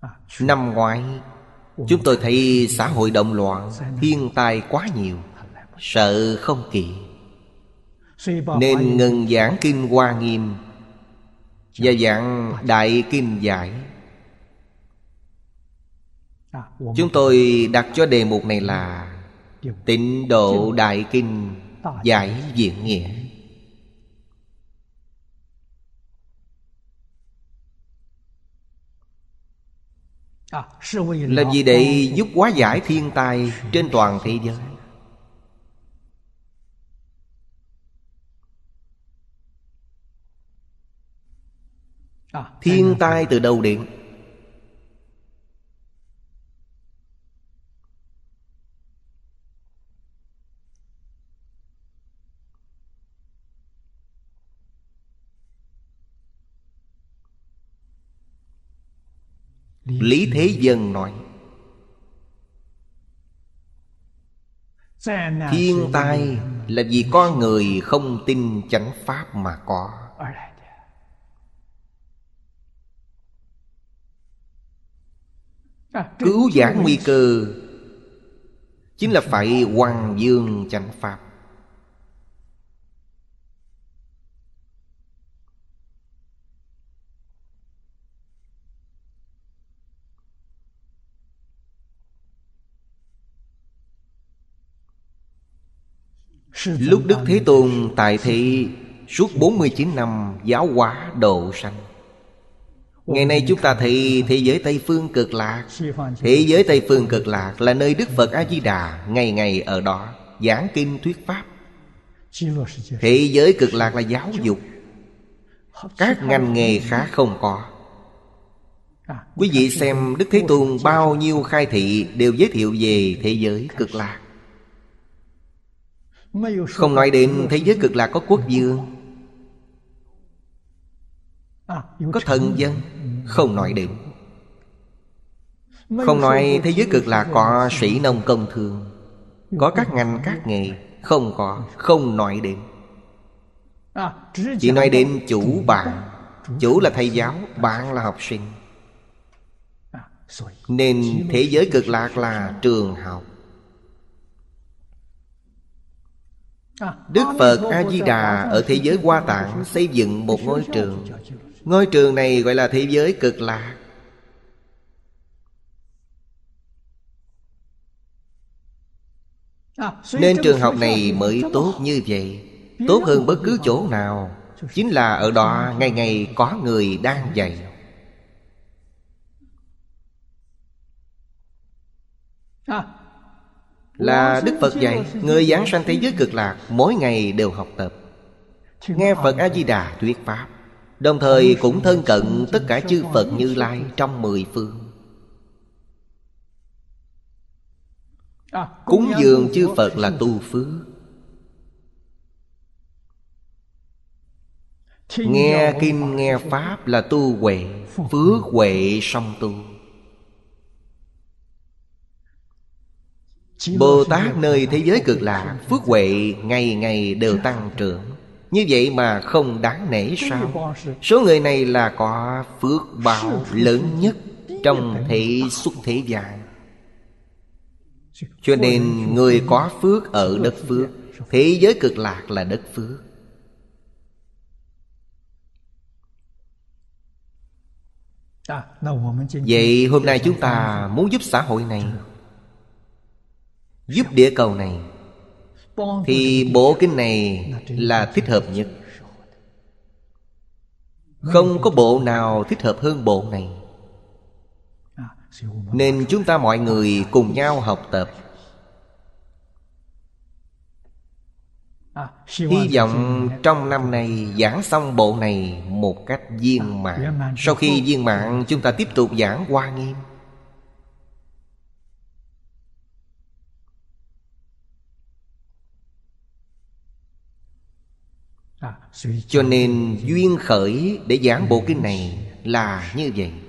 Năm ngoái chúng tôi thấy xã hội động loạn, thiên tai quá nhiều, sợ không kịp, nên ngừng giảng kinh Hoa Nghiêm và giảng Đại Kinh Giải. Chúng tôi đặt cho đề mục này là Tịnh Độ Đại Kinh Giải Diện Nghĩa. Là vì để giúp hóa giải thiên tai trên toàn thế giới. Thiên tai từ đâu đến? Lý Thế Dân nói thiên tai là vì con người không tin chánh pháp mà có. Cứu vãn nguy cơ chính là phải hoằng dương chánh pháp. Lúc Đức Thế Tôn tại thị suốt 49 năm giáo hóa độ sanh. Ngày nay chúng ta thấy thế giới Tây Phương Cực Lạc. Thế giới Tây Phương Cực Lạc là nơi Đức Phật A-di-đà ngày ngày ở đó giảng kinh thuyết pháp. Thế giới Cực Lạc là giáo dục, các ngành nghề khác không có. Quý vị xem Đức Thế Tôn bao nhiêu khai thị đều giới thiệu về thế giới Cực Lạc. Không nói đến thế giới Cực Lạc có quốc vương, có thần dân, không nói đến. Không nói thế giới Cực Lạc có sĩ nông công thương, có các ngành các nghề, không có, không nói đến. Chỉ nói đến chủ bạn. Chủ là thầy giáo, bạn là học sinh. Nên thế giới Cực Lạc là trường học. Đức Phật A-di-đà ở thế giới Hoa Tạng xây dựng một ngôi trường. Ngôi trường này gọi là thế giới Cực Lạc. Nên trường học này mới tốt như vậy, tốt hơn bất cứ chỗ nào. Chính là ở đó ngày ngày có người đang dạy. Là Đức Phật dạy, người giảng sanh thế giới Cực Lạc mỗi ngày đều học tập, nghe Phật A-di-đà thuyết pháp, đồng thời cũng thân cận tất cả chư Phật Như Lai trong 10 phương. Cúng dường chư Phật là tu phước. Nghe kinh nghe pháp là tu huệ, phước huệ song tu. Bồ Tát nơi thế giới Cực Lạc phước huệ ngày ngày đều tăng trưởng. Như vậy mà không đáng nể sao? Số người này là có phước báo lớn nhất trong thế xuất thế gian. Cho nên người có phước ở đất phước. Thế giới Cực Lạc là đất phước. Vậy hôm nay chúng ta muốn giúp xã hội này, giúp địa cầu này, thì bộ kinh này là thích hợp nhất. Không có bộ nào thích hợp hơn bộ này. Nên chúng ta mọi người cùng nhau học tập. Hy vọng trong năm nay giảng xong bộ này một cách viên mãn. Sau khi viên mãn, chúng ta tiếp tục giảng Hoa Nghiêm. Cho nên duyên khởi để giảng bộ kinh này là như vậy.